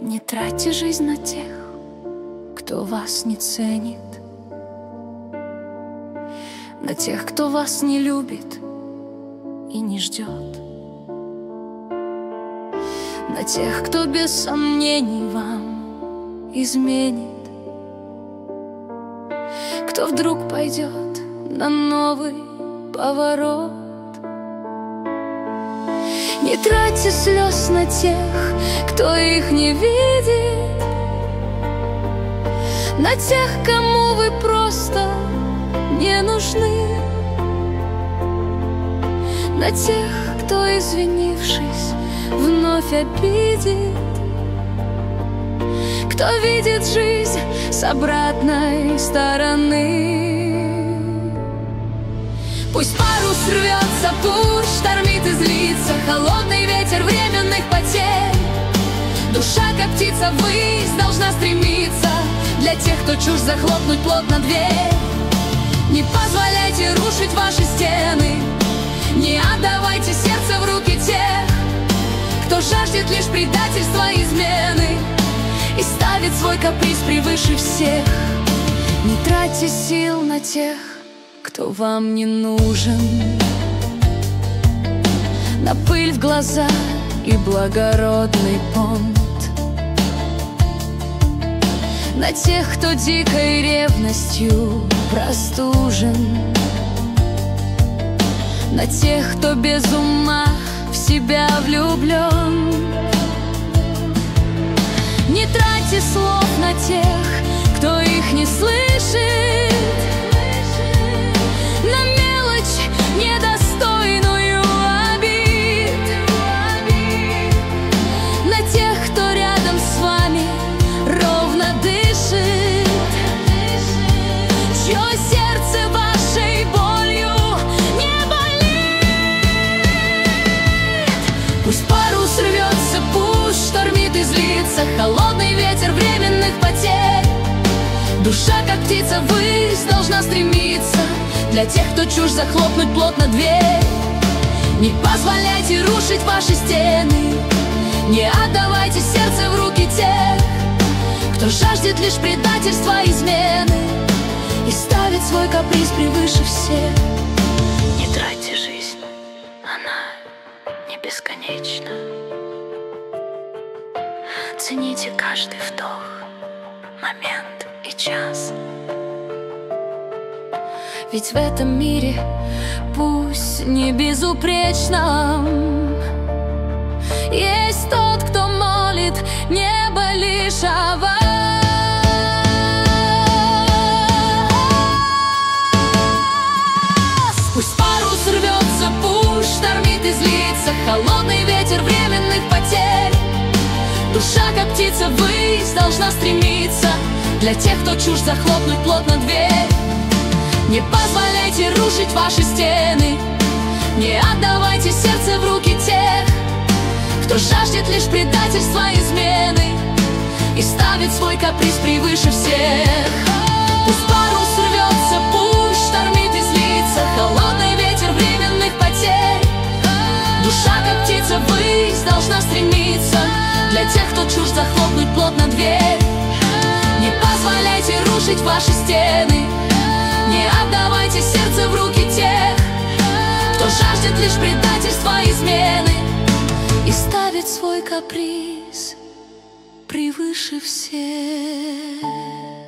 Не тратьте жизнь на тех, кто вас не ценит, на тех, кто вас не любит и не ждет, на тех, кто без сомнений вам изменит, кто вдруг пойдет на новый поворот. Не тратьте слез на тех, кто их не видит, на тех, кому вы просто не нужны, на тех, кто, извинившись, вновь обидит, кто видит жизнь с обратной стороны. Пусть парус рвется, пусть штормит и злится холодный ветер временных потерь. Душа, как птица, ввысь должна стремиться, для тех, кто чушь, захлопнуть плотно дверь. Не позволяйте рушить ваши стены, не отдавайте сердце в руки тех, кто жаждет лишь предательства и измены и ставит свой каприз превыше всех. Не тратьте сил на тех, кто вам не нужен, на пыль в глаза и благородный понт, на тех, кто дикой ревностью простужен, на тех, кто без ума в себя влюблен. Не тратьте слов на тех, кто их не слышит, на мелочь, недостойную обид, на тех, кто рядом с вами ровно дышит, чье сердце вашей болью не болит. Пусть парус рвется, пусть штормит и злится холодный ветер временных потерь. Душа, как птица, ввысь должна стремиться, для тех, кто чушь, захлопнуть плотно дверь. Не позволяйте рушить ваши стены, не отдавайте сердце в руки тех, кто жаждет лишь предательства и измены и ставит свой каприз превыше всех. Не тратьте жизнь, она не бесконечна. Цените каждый вдох, момент и час. Ведь в этом мире, пусть не безупречном, есть тот, кто молит небо лишь о вас. Пусть парус рвется, пусть штормит и злится холодный ветер временных потерь. Душа, как птица, ввысь должна стремиться, для тех, кто чушь, захлопнуть плотно дверь. Не позволяйте рушить ваши стены, не отдавайте сердце в руки тех, кто жаждет лишь предательства и измены и ставит свой каприз превыше всех. Пусть парус рвется, пусть штормит и злится холодный ветер временных потерь. Душа, как птица, ввысь должна стремиться, для тех, кто чушь, захлопнуть плотно дверь. Не позволяйте рушить ваши стены, не отдавайте сердце в руки тех, кто жаждет лишь предательства и измены и ставит свой каприз превыше всех.